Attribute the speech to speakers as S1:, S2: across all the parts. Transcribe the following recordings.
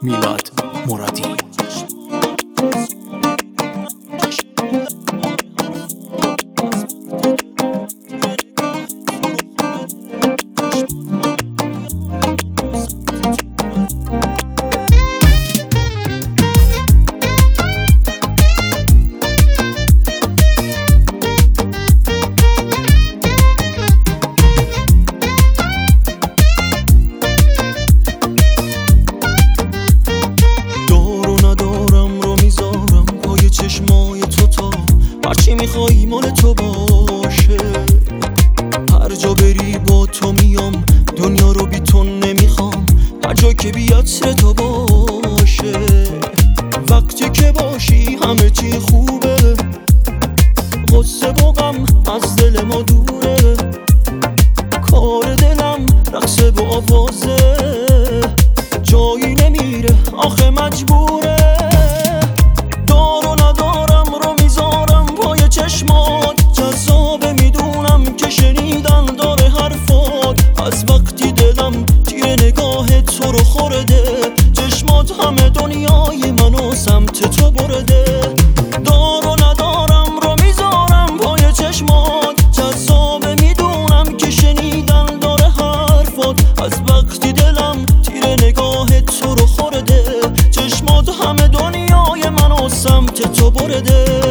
S1: میلاد مرادی.
S2: چشمای تو تا هرچی میخوایی مال تو باشه، هر جا بری با تو میام، دنیا رو بی تو نمیخوام، هر جا که بی عطر تو باشه. وقتی که باشی همه چی خوبه، غصه و غم از دل ما دوره، کار دلم رقصه و آوازه، جایی نمیره آخه مجبوره. جذابه میدونم که شنیدن داره حرفات، از وقتی دلم تیر نگاه تو رو خورده، چشمات همه دنیای منو سمت تو برده. دار و ندارم رو میذارم پای چشمات، جذابه میدونم که شنیدن داره حرفات، از وقتی دلم تیر نگاه تو رو خورده، چشمات همه دنیای منو سمت تو برده.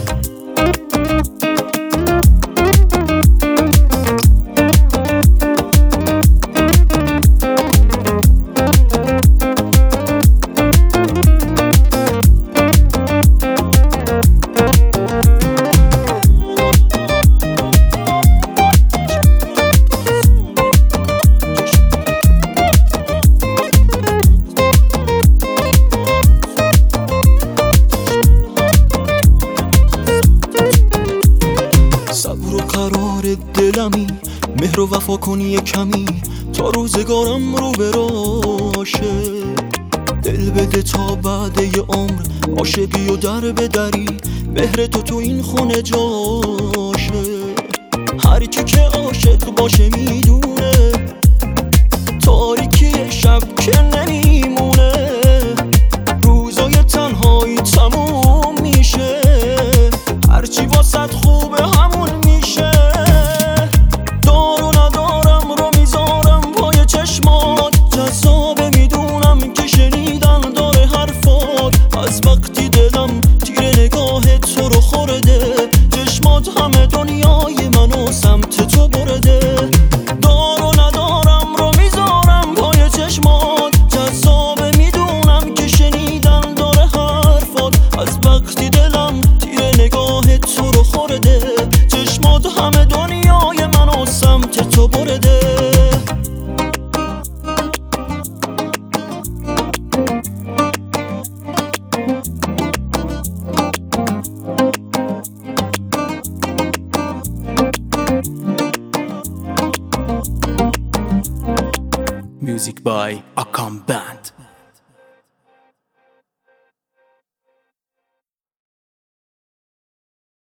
S2: صبر و قرار دلمی، مهر و وفا کنی یه کمی، تا روزگارم رو براشه. دل بده تا بعد یه عمر عاشقی و در بدری، مهر تو این خونه جاشه. هر کی که عاشق باشه میدونه، تاریکی شب که نمیمونه، روزای تنهایی تموم میشه، هرچی واسط خوبه همون میشه. دار و ندارم رو میذارم پای چشمات، جذابه میدونم که شنیدن داره حرفات، از وقتی دلم تیر نگاه تو رو خورده، چشمات همه دنیای منو سمت تو برده. دار و ندارم رو میذارم پای چشمات، جذابه میدونم که شنیدن داره حرفات، از وقتی دلم تیر نگاه تو رو خورده، چشمات همه دنیای منو سمت تو برده.
S1: Music by Akam Band.